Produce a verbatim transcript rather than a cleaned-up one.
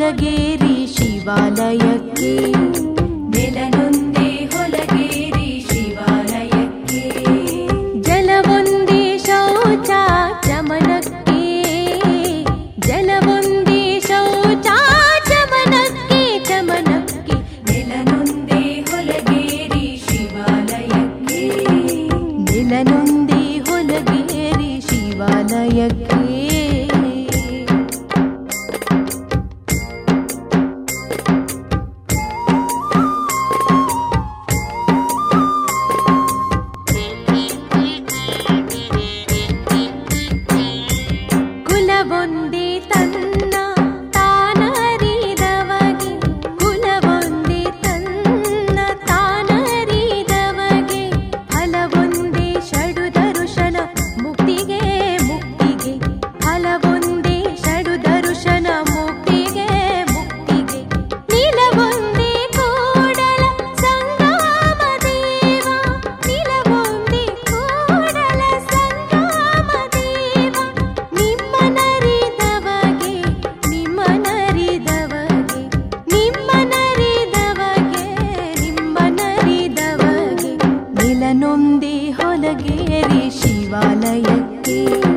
ಹೊಲಗೇರಿ ಶಿವಾಲಯಕ್ಕೆ ನೆಲನೊಂದೇ ಹೊಲಗೇರಿ ಶಿವಾಲಯಕ್ಕೆ ಜಲವೊಂದೇ ಶೌಚ ಚಮನಕ್ಕೆ ಜಲವೊಂದೇ ಶೌಚ ಚಮನಕ್ಕೆ ಚಮನಕ್ಕೆ ನೆಲನೊಂದೇ ಹೊಲಗೇರಿ ಶಿವಾಲಯಕ್ಕೆ ನೆಲನೊಂದೇ ಹೊಲಗೇರಿ ಶಿವಾಲಯಕ್ಕೆ ಕುಲವೊಂದೇ ತನ್ನ ತಾನರಿದವಗೆ ಕುಲವೊಂದೇ ತನ್ನ ತಾನರಿದವಗೆ ಫಲವೊಂದೇ ಷಡು ದರುಶನ ಮುಕ್ತಿಗೆ ಮುಕ್ತಿಗೆ ಫಲವೊಂದೇ ಷಡು ದರುಶನ ಮುಕ್ತಿಗೆ ಮುಕ್ತಿಗೆ ನಿಲವೊಂದೇ ಕೂಡಲ ಸಂಗಮ ದೇವ ನಿಲವೊಂದೇ ಕೂಡಲ ಸಂಗಮ ದೇವ ನಿಮ್ಮನರಿದವಗೆ ನಿಮ್ಮನರಿದವಗೆ ನಿಮ್ಮನರಿದವಗೆ ನಿಮ್ಮನರಿದವಗೆ ನಿಲನೊಂದೇ ಹೊಲಗೇರಿ ಶಿವಾಲಯಕ್ಕೆ